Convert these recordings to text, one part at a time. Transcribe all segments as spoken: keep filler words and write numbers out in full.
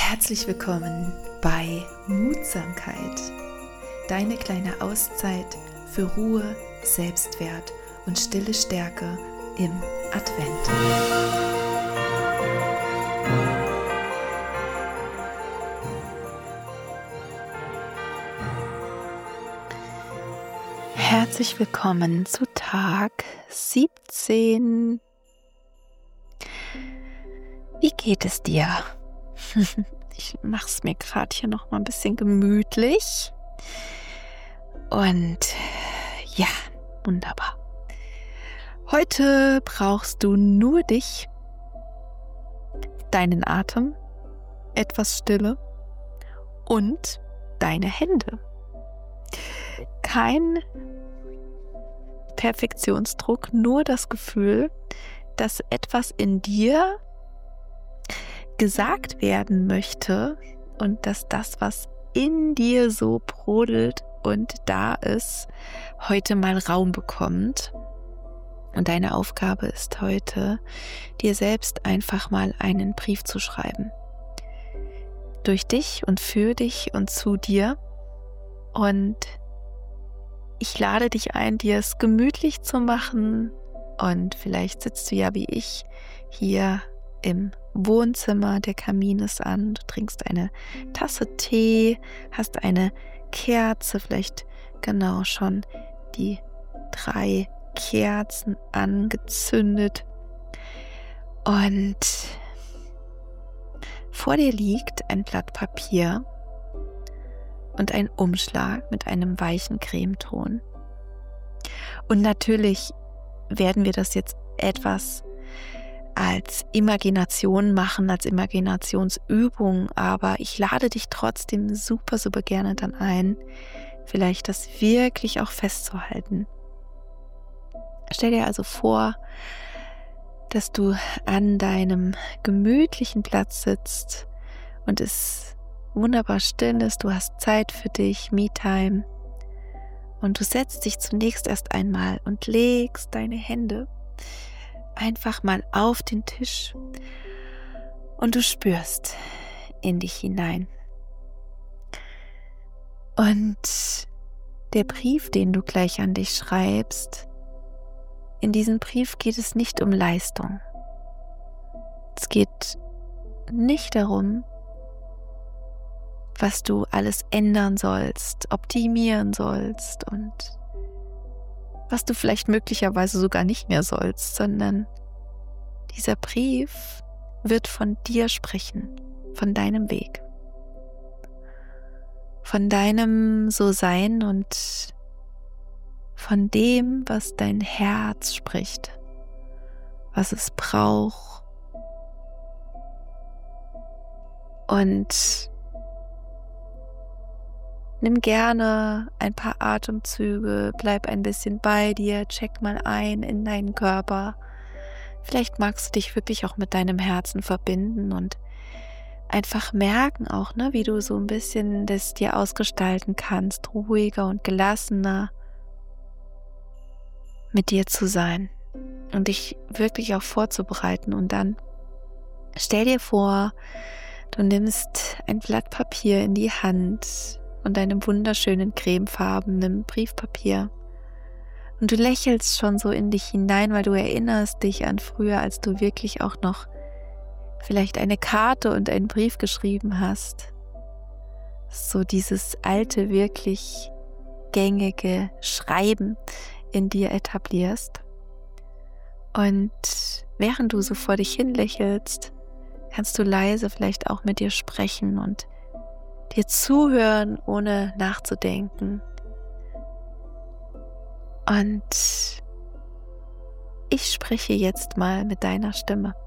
Herzlich willkommen bei Mutsamkeit, deine kleine Auszeit für Ruhe, Selbstwert und stille Stärke im Advent. Herzlich willkommen zu Tag siebzehn. Wie geht es dir? Ich mache es mir gerade hier noch mal ein bisschen gemütlich. Und ja, wunderbar. Heute brauchst du nur dich, deinen Atem, etwas Stille und deine Hände. Kein Perfektionsdruck, nur das Gefühl, dass etwas in dir gesagt werden möchte und dass das, was in dir so brodelt und da ist, heute mal Raum bekommt. Und deine Aufgabe ist heute, dir selbst einfach mal einen Brief zu schreiben. Durch dich und für dich und zu dir. Und ich lade dich ein, dir es gemütlich zu machen. Und vielleicht sitzt du ja wie ich hier im Wohnzimmer, der Kamin ist an, du trinkst eine Tasse Tee, hast eine Kerze, vielleicht genau schon die drei Kerzen angezündet und vor dir liegt ein Blatt Papier und ein Umschlag mit einem weichen Cremeton. Und natürlich werden wir das jetzt etwas als Imagination machen, als Imaginationsübung, aber ich lade dich trotzdem super, super gerne dann ein, vielleicht das wirklich auch festzuhalten. Stell dir also vor, dass du an deinem gemütlichen Platz sitzt und es wunderbar still ist, du hast Zeit für dich, Me-Time, und du setzt dich zunächst erst einmal und legst deine Hände einfach mal auf den Tisch und du spürst in dich hinein. Und der Brief, den du gleich an dich schreibst, in diesem Brief geht es nicht um Leistung. Es geht nicht darum, was du alles ändern sollst, optimieren sollst und was du vielleicht möglicherweise sogar nicht mehr sollst, sondern dieser Brief wird von dir sprechen, von deinem Weg, von deinem So-Sein und von dem, was dein Herz spricht, was es braucht. Und nimm gerne ein paar Atemzüge, bleib ein bisschen bei dir, check mal ein in deinen Körper. Vielleicht magst du dich wirklich auch mit deinem Herzen verbinden und einfach merken auch, ne, wie du so ein bisschen das dir ausgestalten kannst, ruhiger und gelassener mit dir zu sein und dich wirklich auch vorzubereiten. Und dann stell dir vor, du nimmst ein Blatt Papier in die Hand und deinem wunderschönen cremefarbenen Briefpapier. Und du lächelst schon so in dich hinein, weil du erinnerst dich an früher, als du wirklich auch noch vielleicht eine Karte und einen Brief geschrieben hast. So dieses alte, wirklich gängige Schreiben in dir etablierst. Und während du so vor dich hin lächelst, kannst du leise vielleicht auch mit dir sprechen und dir zuhören, ohne nachzudenken. Und ich spreche jetzt mal mit deiner Stimme.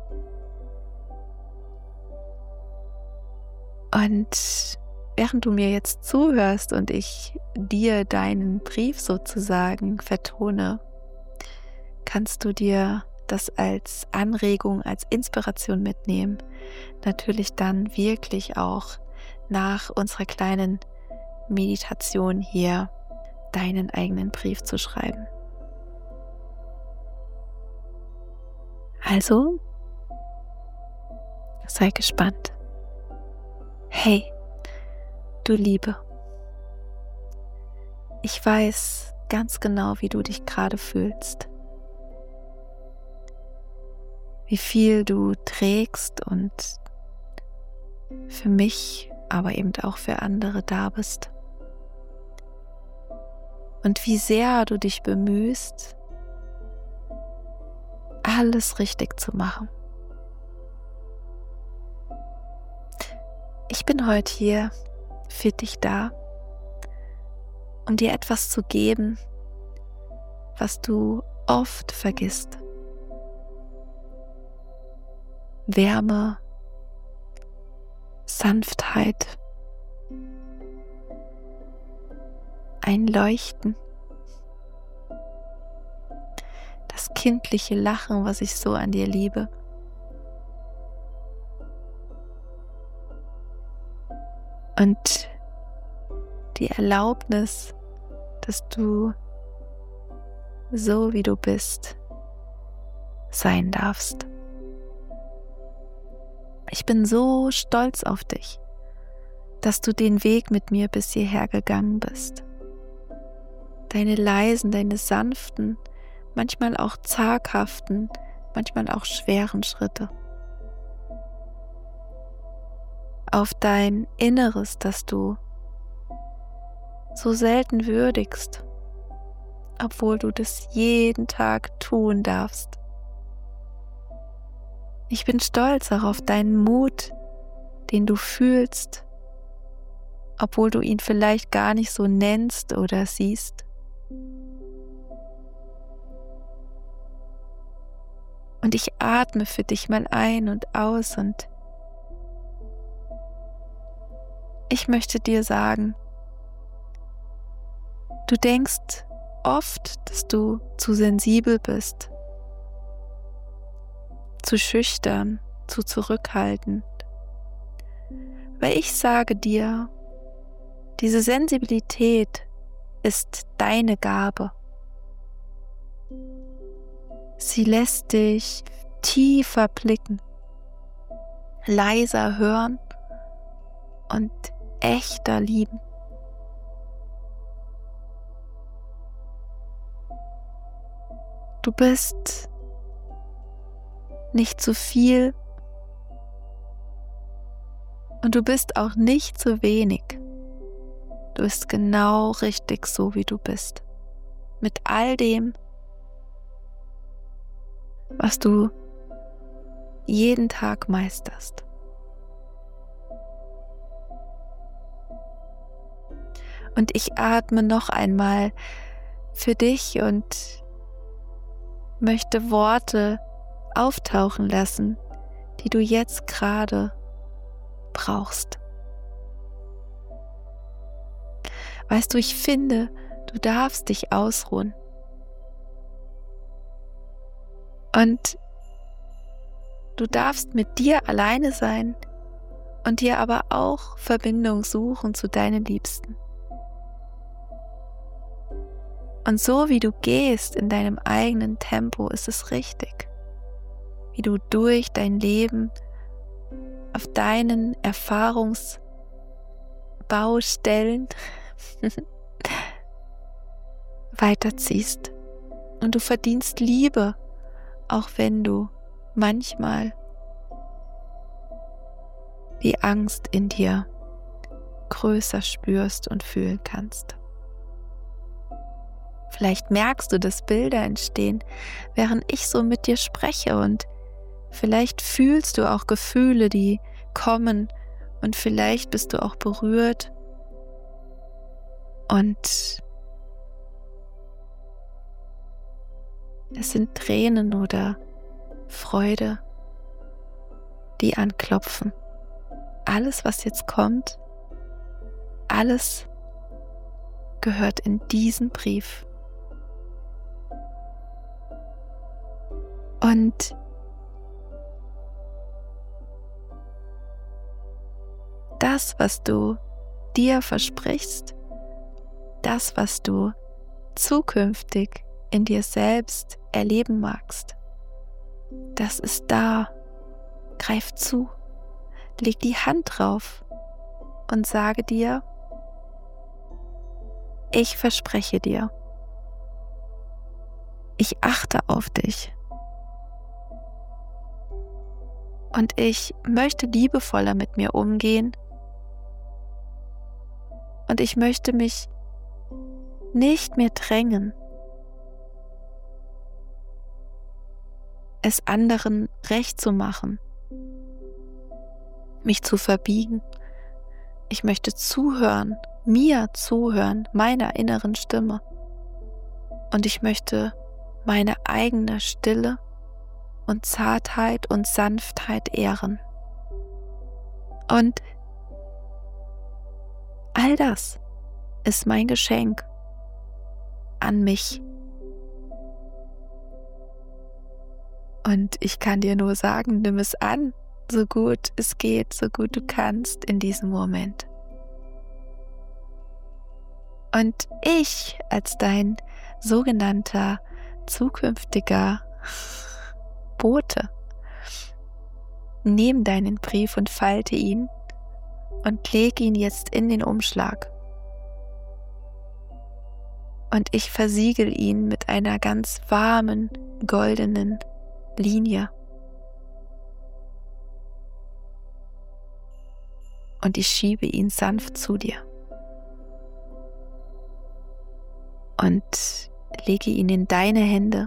Und während du mir jetzt zuhörst und ich dir deinen Brief sozusagen vertone, kannst du dir das als Anregung, als Inspiration mitnehmen. Natürlich dann wirklich auch nach unserer kleinen Meditation hier deinen eigenen Brief zu schreiben. Also, sei gespannt. Hey, du Liebe, ich weiß ganz genau, wie du dich gerade fühlst, wie viel du trägst und für mich, aber eben auch für andere da bist. Und wie sehr du dich bemühst, alles richtig zu machen. Ich bin heute hier für dich da, um dir etwas zu geben, was du oft vergisst. Wärme, Sanftheit, ein Leuchten, das kindliche Lachen, was ich so an dir liebe. Und die Erlaubnis, dass du so wie du bist, sein darfst. Ich bin so stolz auf dich, dass du den Weg mit mir bis hierher gegangen bist. Deine leisen, deine sanften, manchmal auch zaghaften, manchmal auch schweren Schritte. Auf dein Inneres, das du so selten würdigst, obwohl du das jeden Tag tun darfst. Ich bin stolz auch auf deinen Mut, den du fühlst, obwohl du ihn vielleicht gar nicht so nennst oder siehst. Und ich atme für dich mal ein und aus und ich möchte dir sagen, du denkst oft, dass du zu sensibel bist, zu schüchtern, zu zurückhaltend. Weil ich sage dir, diese Sensibilität ist deine Gabe. Sie lässt dich tiefer blicken, leiser hören und echter lieben. Du bist nicht zu viel und du bist auch nicht zu wenig. Du bist genau richtig so, wie du bist. Mit all dem, was du jeden Tag meisterst. Und ich atme noch einmal für dich und möchte Worte auftauchen lassen, die du jetzt gerade brauchst. Weißt du, ich finde, du darfst dich ausruhen. Und du darfst mit dir alleine sein und dir aber auch Verbindung suchen zu deinen Liebsten. Und so wie du gehst in deinem eigenen Tempo, ist es richtig, wie du durch dein Leben auf deinen Erfahrungsbaustellen weiterziehst. Und du verdienst Liebe, auch wenn du manchmal die Angst in dir größer spürst und fühlen kannst. Vielleicht merkst du, dass Bilder entstehen, während ich so mit dir spreche, und vielleicht fühlst du auch Gefühle, die kommen, und vielleicht bist du auch berührt und es sind Tränen oder Freude, die anklopfen. Alles, was jetzt kommt, alles gehört in diesen Brief. Und das, was du dir versprichst, das, was du zukünftig in dir selbst erleben magst, das ist da. Greif zu, leg die Hand drauf und sage dir, ich verspreche dir, ich achte auf dich und ich möchte liebevoller mit mir umgehen und ich möchte mich nicht mehr drängen, es anderen recht zu machen, mich zu verbiegen. Ich möchte zuhören, mir zuhören, meiner inneren Stimme. Und ich möchte meine eigene Stille und Zartheit und Sanftheit ehren. Und all das ist mein Geschenk an mich. Und ich kann dir nur sagen, nimm es an, so gut es geht, so gut du kannst in diesem Moment. Und ich als dein sogenannter zukünftiger Bote nehme deinen Brief und falte ihn und lege ihn jetzt in den Umschlag. Und ich versiegel ihn mit einer ganz warmen, goldenen Linie. Und ich schiebe ihn sanft zu dir. Und lege ihn in deine Hände.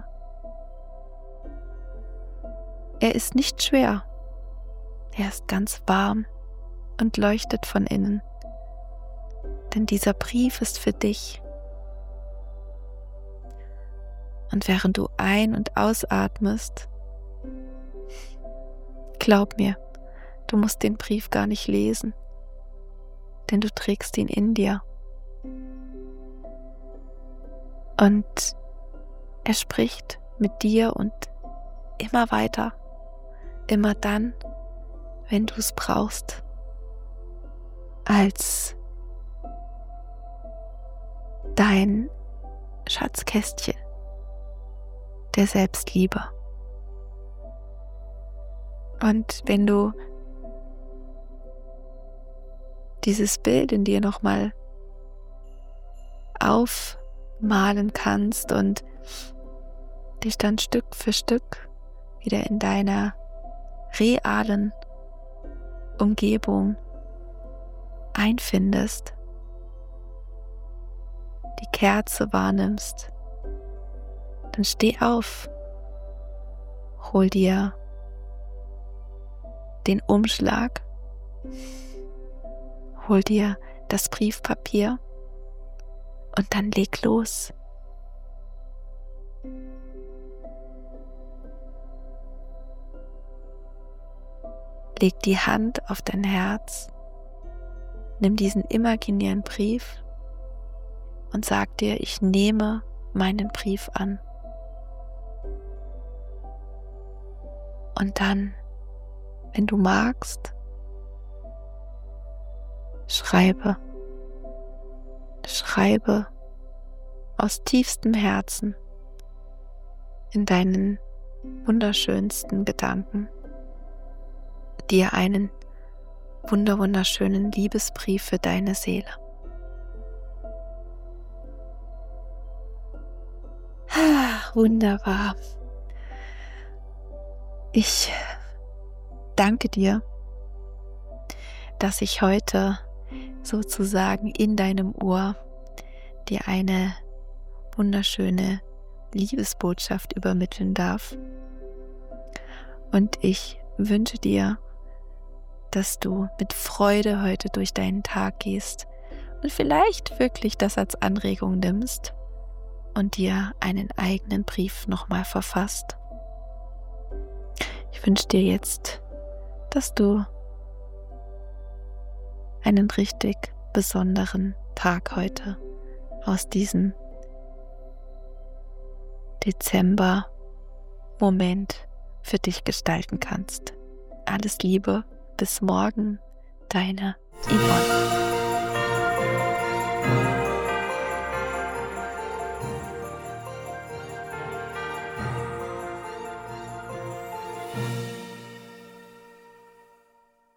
Er ist nicht schwer. Er ist ganz warm und leuchtet von innen. Denn dieser Brief ist für dich. Und während du ein- und ausatmest, glaub mir, du musst den Brief gar nicht lesen, denn du trägst ihn in dir. Und er spricht mit dir und immer weiter, immer dann, wenn du es brauchst, als dein Schatzkästchen der Selbstliebe. Und wenn du dieses Bild in dir nochmal aufmalen kannst und dich dann Stück für Stück wieder in deiner realen Umgebung einfindest, die Kerze wahrnimmst, dann steh auf, hol dir den Umschlag, hol dir das Briefpapier und dann leg los. Leg die Hand auf dein Herz, nimm diesen imaginären Brief und sag dir, ich nehme meinen Brief an. Und dann, wenn du magst, schreibe, schreibe aus tiefstem Herzen in deinen wunderschönsten Gedanken dir einen wunder wunderschönen Liebesbrief für deine Seele. Ah, wunderbar. Ich danke dir, dass ich heute sozusagen in deinem Ohr dir eine wunderschöne Liebesbotschaft übermitteln darf. Und ich wünsche dir, dass du mit Freude heute durch deinen Tag gehst und vielleicht wirklich das als Anregung nimmst und dir einen eigenen Brief nochmal verfasst. Ich wünsche dir jetzt, dass du einen richtig besonderen Tag heute aus diesem Dezember-Moment für dich gestalten kannst. Alles Liebe, bis morgen, deine Yvonne.